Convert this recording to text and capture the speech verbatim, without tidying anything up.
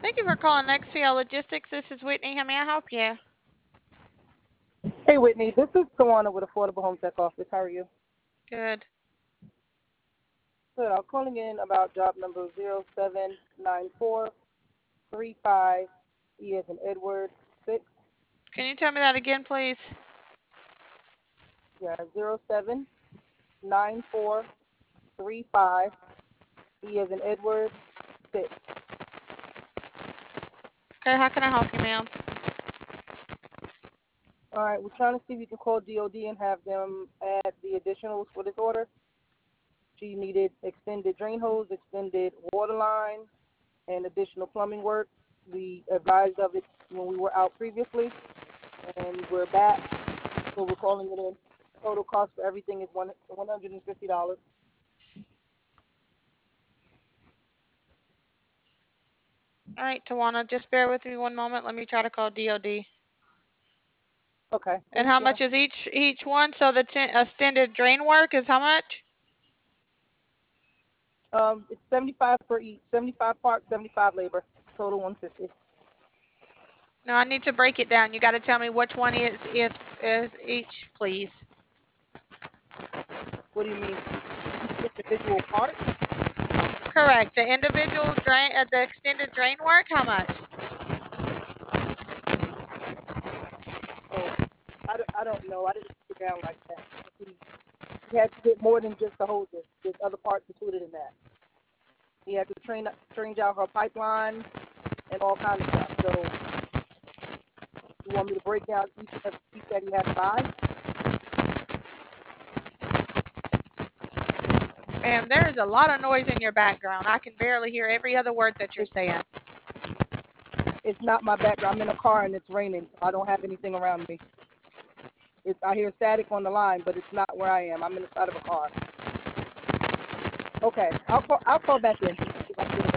Thank you for calling X P L Logistics. This is Whitney. How may I help you? Hey, Whitney. This is Tawana with Affordable Home Tech Office. How are you? Good. Good. I'm calling in about job number zero seven nine four three five E as in Edward six. Can you tell me that again, please? Yeah, zero seven nine four three five E as in Edward six. Okay, how can I help you, ma'am? All right. We're trying to see if you can call D O D and have them add the additionals for this order. She needed extended drain hose, extended water line, and additional plumbing work. We advised of it when we were out previously, and we're back, so we're calling it in. Total cost for everything is one one hundred and fifty dollars. All right, Tawana, just bear with me one moment. Let me try to call D O D. Okay, And thank how you. much is each each one? So the t- extended drain work is how much? Um, it's seventy-five for each, seventy-five parts, seventy-five labor, total one hundred fifty. No, I need to break it down. You got to tell me which one is is is each, please. What do you mean? Each individual part? Correct. The individual drain, uh, the extended drain work. How much? Oh, I don't, I don't know. I didn't put it down like that. He, he had to get more than just the hoses. There's other parts included in that. He had to train change out her pipeline and all kinds of stuff. So you want me to break down each and every piece that he had to buy? Ma'am, there is a lot of noise in your background. I can barely hear every other word that you're It's, saying. it's not my background. I'm in a car and it's raining, so I don't have anything around me. It's, I hear static on the line, but it's not where I am. I'm inside of a car. Okay, I'll call. I'll call back in.